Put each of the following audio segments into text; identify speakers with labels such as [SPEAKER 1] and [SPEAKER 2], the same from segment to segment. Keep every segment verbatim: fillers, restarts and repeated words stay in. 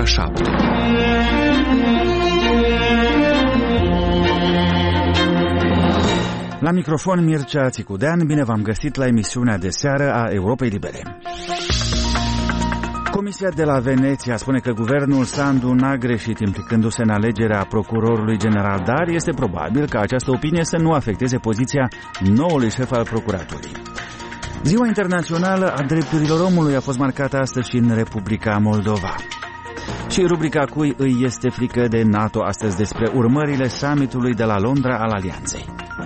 [SPEAKER 1] ora șapte.
[SPEAKER 2] La microfon Mircea Țicudean, bine v-am găsit la emisiunea de seară a Europei Libere. Comisia de la Veneția spune că guvernul Sandu n-a greșit implicându-se în alegerea procurorului general, dar este probabil ca această opinie să nu afecteze poziția noului șef al procuraturii. Ziua Internațională a Drepturilor Omului a fost marcată astăzi și în Republica Moldova. Și rubrica Cui îi este frică de NATO astăzi despre urmările summitului de la Londra al Alianței.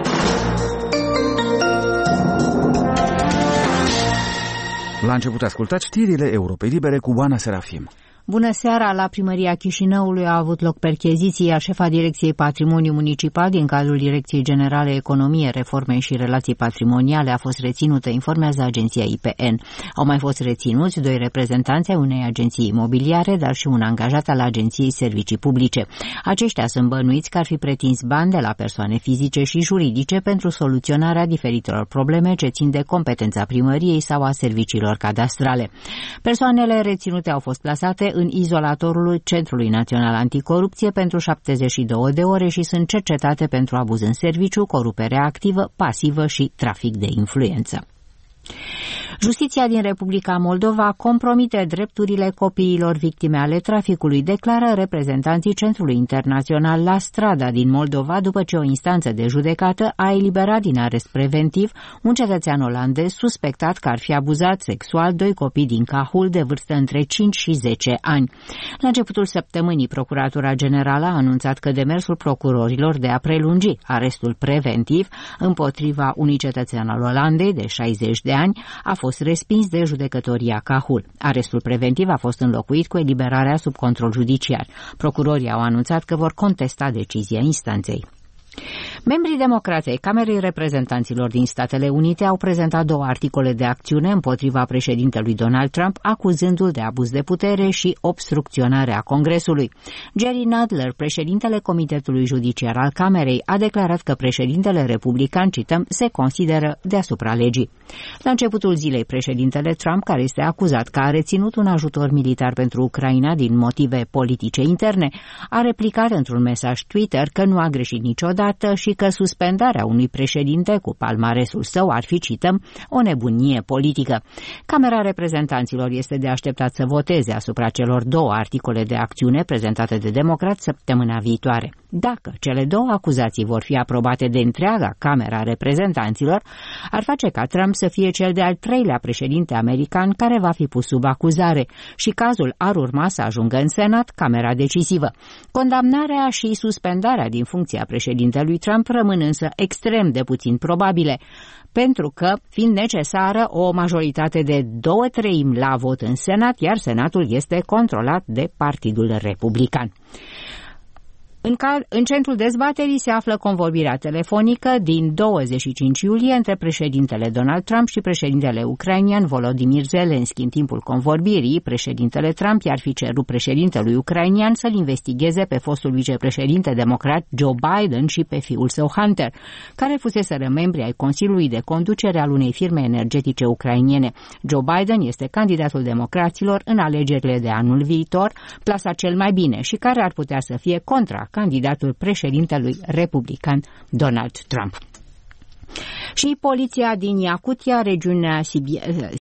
[SPEAKER 2] La început ascultați știrile Europei Libere cu Oana Serafim.
[SPEAKER 3] Bună seara! La primăria Chișinăului a avut loc percheziția. Șefa Direcției Patrimoniu Municipal din cadrul Direcției Generale Economie, Reforme și Relații Patrimoniale a fost reținută, informează agenția I P N. Au mai fost reținuți doi reprezentanți ai unei agenții imobiliare, dar și un angajat al Agenției Servicii Publice. Aceștia sunt bănuiți că ar fi pretins bani de la persoane fizice și juridice pentru soluționarea diferitelor probleme ce țin de competența primăriei sau a serviciilor cadastrale. Persoanele reținute au fost plasate în izolatorul Centrului Național Anticorupție pentru șaptezeci și două de ore și sunt cercetate pentru abuz în serviciu, corupere activă, pasivă și trafic de influență. Justiția din Republica Moldova compromite drepturile copiilor victime ale traficului, declară reprezentanții Centrului Internațional La Strada din Moldova, după ce o instanță de judecată a eliberat din arest preventiv un cetățean olandez suspectat că ar fi abuzat sexual doi copii din Cahul de vârstă între cinci și zece ani. La începutul săptămânii, Procuratura Generală a anunțat că demersul procurorilor de a prelungi arestul preventiv împotriva unui cetățean al Olandei de șaizeci de ani a fost respins de judecătoria Cahul. Arestul preventiv a fost înlocuit cu eliberarea sub control judiciar. Procurorii au anunțat că vor contesta decizia instanței. Membrii democrați ai Camerei Reprezentanților din Statele Unite au prezentat două articole de acțiune împotriva președintelui Donald Trump, acuzându-l de abuz de putere și obstrucționare a Congresului. Jerry Nadler, președintele Comitetului Judiciar al Camerei, a declarat că președintele republican, cităm, se consideră deasupra legii. La începutul zilei, președintele Trump, care este acuzat că a reținut un ajutor militar pentru Ucraina din motive politice interne, a replicat într-un mesaj Twitter că nu a greșit niciodată și că suspendarea unui președinte cu palmaresul său ar fi, cităm, o nebunie politică. Camera Reprezentanților este de așteptat să voteze asupra celor două articole de acțiune prezentate de democrați săptămâna viitoare. Dacă cele două acuzații vor fi aprobate de întreaga Camera Reprezentanților, ar face ca Trump să fie cel de-al treilea președinte american care va fi pus sub acuzare și cazul ar urma să ajungă în Senat, Camera decisivă. Condamnarea și suspendarea din funcția președintelui Trump rămân însă extrem de puțin probabile, pentru că, fiind necesară o majoritate de două treimi la vot în Senat, iar Senatul este controlat de Partidul Republican. În, cal, în centrul dezbaterii se află convorbirea telefonică din douăzeci și cinci iulie între președintele Donald Trump și președintele ucrainian Volodymyr Zelensky. În timpul convorbirii, președintele Trump i-ar fi cerut președintelui ucrainian să-l investigheze pe fostul vicepreședinte democrat Joe Biden și pe fiul său Hunter, care fuseseră membri ai Consiliului de Conducere al unei firme energetice ucrainiene. Joe Biden este candidatul democraților în alegerile de anul viitor, plasat cel mai bine și care ar putea să fie contra candidatul președintelui republican Donald Trump. Și poliția din Iacutia, regiunea